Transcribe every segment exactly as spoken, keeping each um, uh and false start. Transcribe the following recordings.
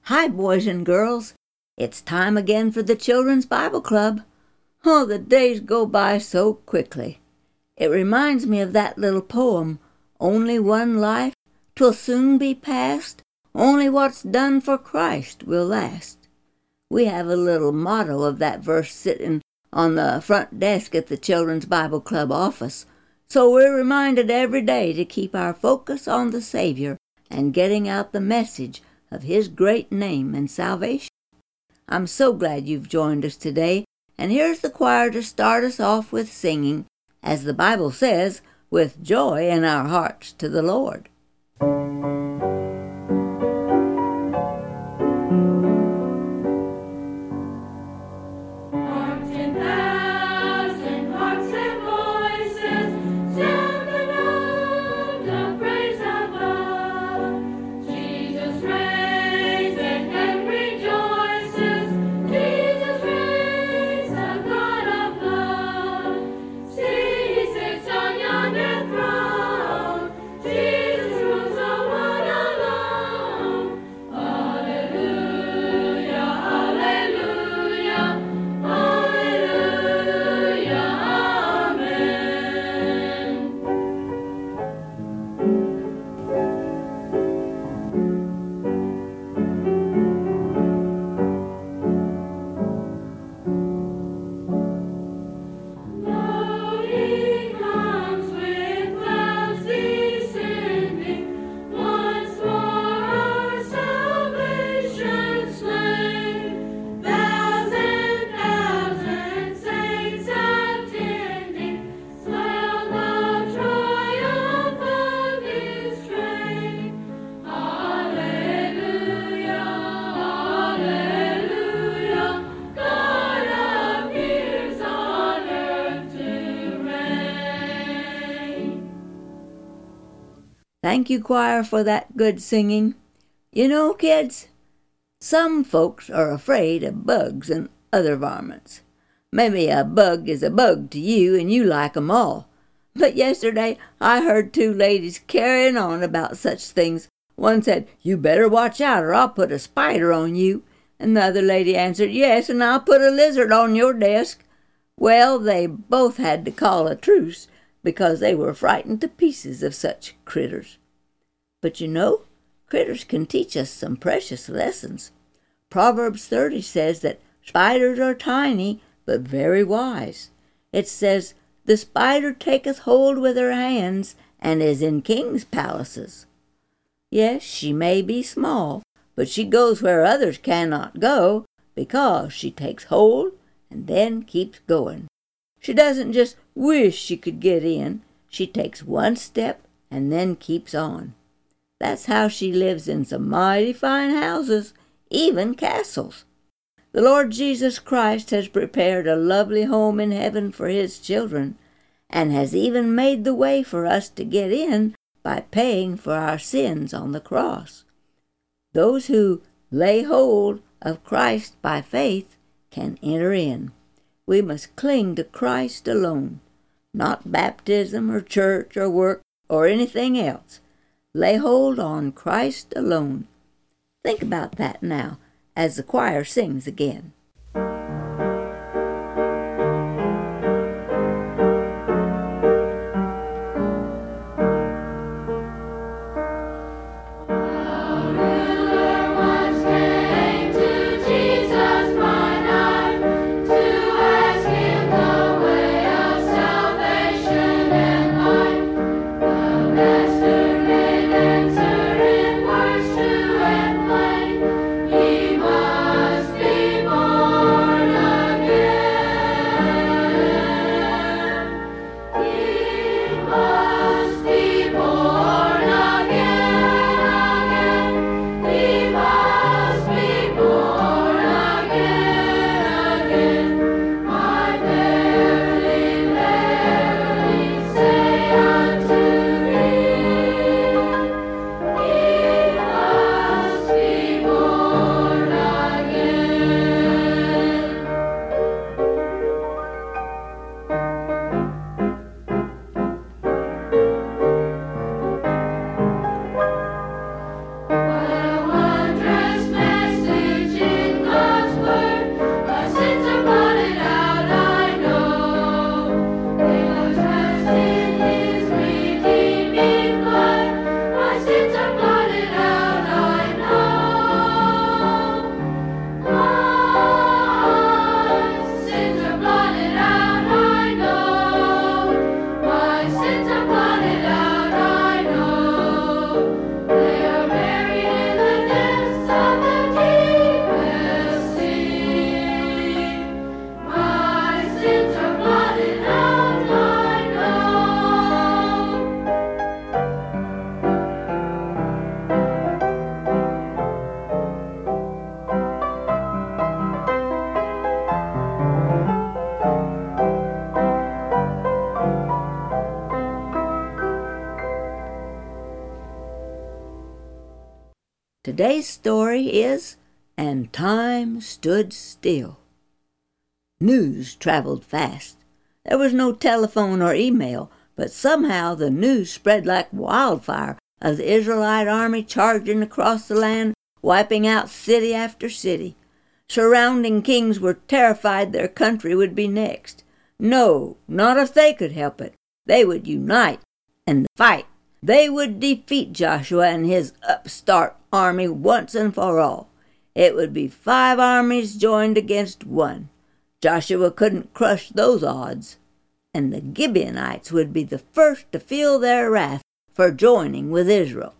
Hi, boys and girls. It's time again for the Children's Bible Club. Oh, the days go by so quickly. It reminds me of that little poem, Only one life, 'twill soon be past, only what's done for Christ will last. We have a little motto of that verse sitting on the front desk at the Children's Bible Club office, so we're reminded every day to keep our focus on the Savior and getting out the message of His great name and salvation. I'm so glad you've joined us today, and here's the choir to start us off with singing, as the Bible says, with joy in our hearts to the Lord. Thank you, choir, for that good singing. You know, kids, some folks are afraid of bugs and other varmints. Maybe a bug is a bug to you and you like 'em all. But yesterday I heard two ladies carrying on about such things. One said, "You better watch out or I'll put a spider on you." And the other lady answered, "Yes, and I'll put a lizard on your desk." Well, they both had to call a truce, because they were frightened to pieces of such critters. But you know, critters can teach us some precious lessons. Proverbs thirty says that spiders are tiny, but very wise. It says, "The spider taketh hold with her hands, and is in kings' palaces." Yes, she may be small, but she goes where others cannot go, because she takes hold and then keeps going. She doesn't just wish she could get in. She takes one step and then keeps on. That's how she lives in some mighty fine houses, even castles. The Lord Jesus Christ has prepared a lovely home in heaven for His children, and has even made the way for us to get in by paying for our sins on the cross. Those who lay hold of Christ by faith can enter in. We must cling to Christ alone, not baptism or church or work or anything else. Lay hold on Christ alone. Think about that now as the choir sings again. He must be born. Today's story is And Time Stood Still. News traveled fast. There was no telephone or email, but somehow the news spread like wildfire of the Israelite army charging across the land, wiping out city after city. Surrounding kings were terrified their country would be next. No, not if they could help it. They would unite and fight. They would defeat Joshua and his upstart army once and for all. It would be five armies joined against one. Joshua couldn't crush those odds, and the Gibeonites would be the first to feel their wrath for joining with Israel.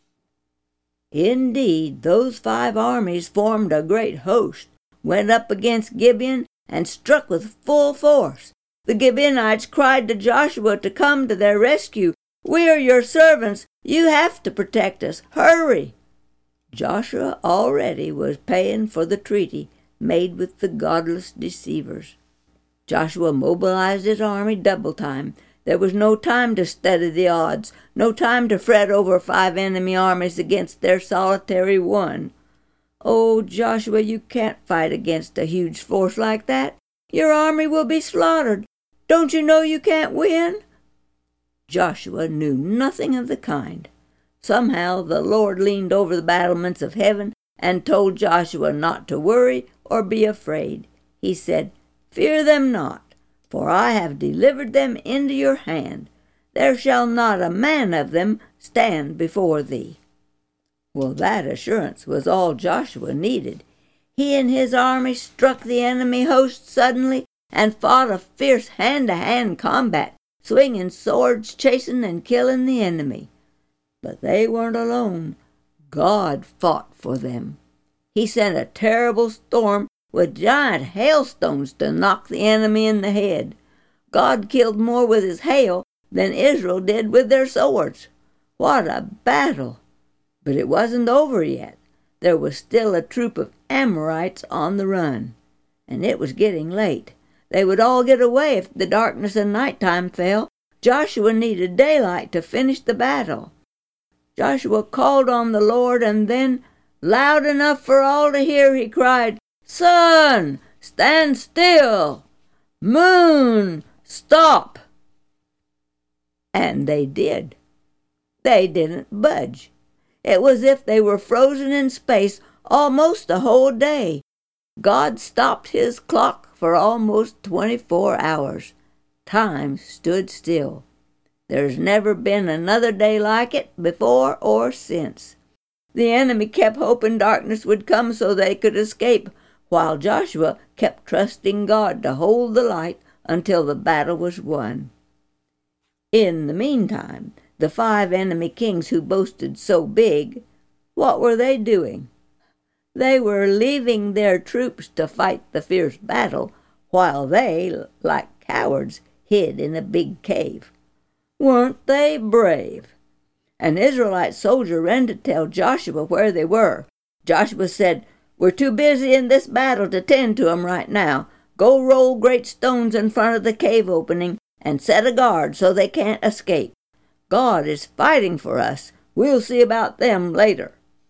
Indeed, those five armies formed a great host, went up against Gibeon, and struck with full force. The Gibeonites cried to Joshua to come to their rescue. "We are your servants. You have to protect us. Hurry!" Joshua already was paying for the treaty made with the godless deceivers. Joshua mobilized his army double time. There was no time to study the odds, no time to fret over five enemy armies against their solitary one. "Oh, Joshua, you can't fight against a huge force like that. Your army will be slaughtered. Don't you know you can't win?" Joshua knew nothing of the kind. Somehow the Lord leaned over the battlements of heaven and told Joshua not to worry or be afraid. He said, "Fear them not, for I have delivered them into your hand. There shall not a man of them stand before thee." Well, that assurance was all Joshua needed. He and his army struck the enemy host suddenly and fought a fierce hand-to-hand combat, swinging swords, chasing and killing the enemy. But they weren't alone. God fought for them. He sent a terrible storm with giant hailstones to knock the enemy in the head. God killed more with his hail than Israel did with their swords. What a battle! But it wasn't over yet. There was still a troop of Amorites on the run, and it was getting late. They would all get away if the darkness and nighttime fell. Joshua needed daylight to finish the battle. Joshua called on the Lord, and then, loud enough for all to hear, he cried, "Sun, stand still! Moon, stop!" And they did. They didn't budge. It was as if they were frozen in space almost the whole day. God stopped his clock for almost twenty-four hours. Time stood still. There's never been another day like it before or since. The enemy kept hoping darkness would come so they could escape, while Joshua kept trusting God to hold the light until the battle was won. In the meantime, the five enemy kings who boasted so big, what were they doing? They were leaving their troops to fight the fierce battle, while they, like cowards, hid in a big cave. Weren't they brave? An Israelite soldier ran to tell Joshua where they were. Joshua said, "We're too busy in this battle to tend to 'em right now. Go roll great stones in front of the cave opening and set a guard so they can't escape. God is fighting for us. We'll see about them later."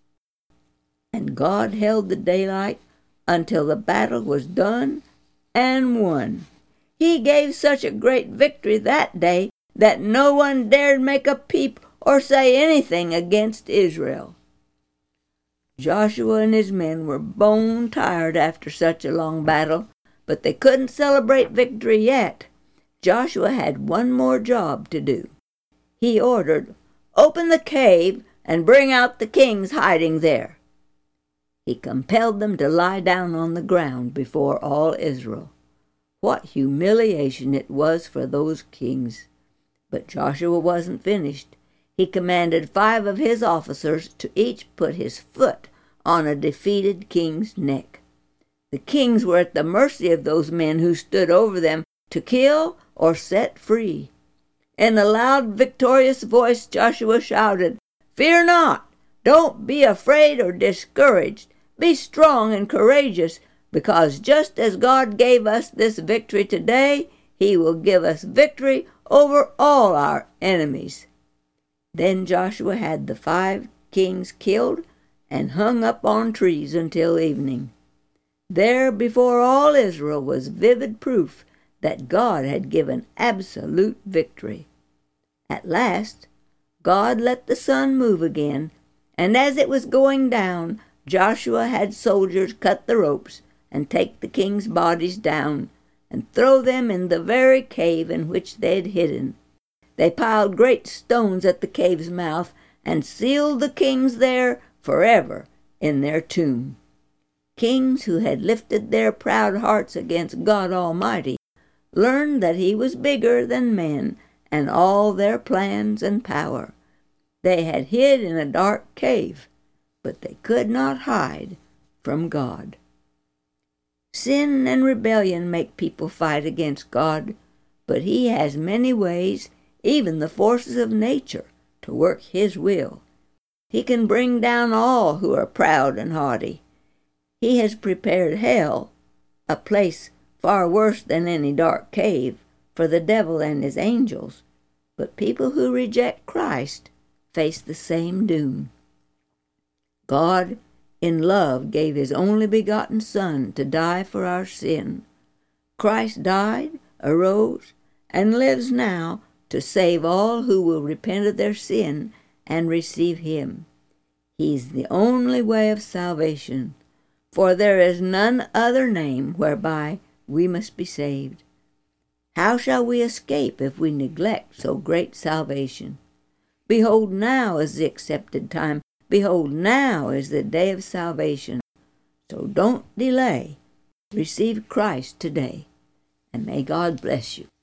And God held the daylight until the battle was done and won. He gave such a great victory that day that no one dared make a peep or say anything against Israel. Joshua and his men were bone tired after such a long battle, but they couldn't celebrate victory yet. Joshua had one more job to do. He ordered, "Open the cave and bring out the kings hiding there." He compelled them to lie down on the ground before all Israel. What humiliation it was for those kings! But Joshua wasn't finished. He commanded five of his officers to each put his foot on a defeated king's neck. The kings were at the mercy of those men who stood over them to kill or set free. In a loud, victorious voice, Joshua shouted, "Fear not! Don't be afraid or discouraged. Be strong and courageous, because just as God gave us this victory today, he will give us victory over all our enemies." Then Joshua had the five kings killed and hung up on trees until evening. There before all Israel was vivid proof that God had given absolute victory. At last, God let the sun move again, and as it was going down, Joshua had soldiers cut the ropes and take the king's bodies down and throw them in the very cave in which they had hidden. They piled great stones at the cave's mouth and sealed the kings there forever in their tomb. Kings who had lifted their proud hearts against God Almighty learned that he was bigger than men and all their plans and power. They had hid in a dark cave, but they could not hide from God. Sin and rebellion make people fight against God, but he has many ways, even the forces of nature, to work his will. He can bring down all who are proud and haughty. He has prepared hell, a place far worse than any dark cave, for the devil and his angels, but people who reject Christ face the same doom. God, in love, gave his only begotten Son to die for our sin. Christ died, arose, and lives now to save all who will repent of their sin and receive him. He's the only way of salvation, for there is none other name whereby we must be saved. How shall we escape if we neglect so great salvation? Behold, now is the accepted time. Behold, now is the day of salvation. So don't delay. Receive Christ today, and may God bless you.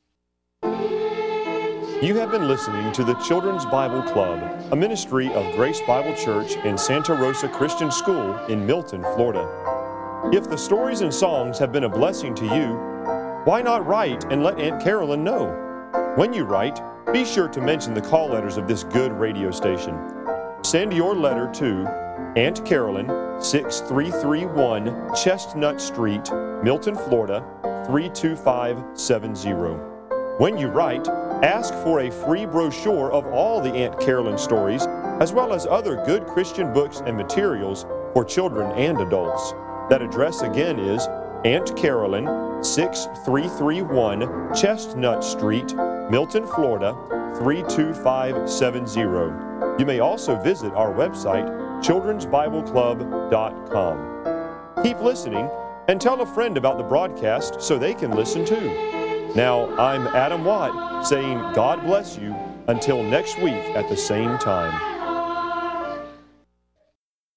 You have been listening to the Children's Bible Club, a ministry of Grace Bible Church in Santa Rosa Christian School in Milton, Florida. If the stories and songs have been a blessing to you, why not write and let Aunt Carolyn know? When you write, be sure to mention the call letters of this good radio station. Send your letter to Aunt Carolyn, six three three one Chestnut Street, Milton, Florida, three two five seven zero. When you write, ask for a free brochure of all the Aunt Carolyn stories, as well as other good Christian books and materials for children and adults. That address again is Aunt Carolyn, six three three one Chestnut Street, Milton, Florida, three two five seven zero. You may also visit our website, children's bible club dot com. Keep listening and tell a friend about the broadcast so they can listen too. Now, I'm Adam Watt saying God bless you until next week at the same time.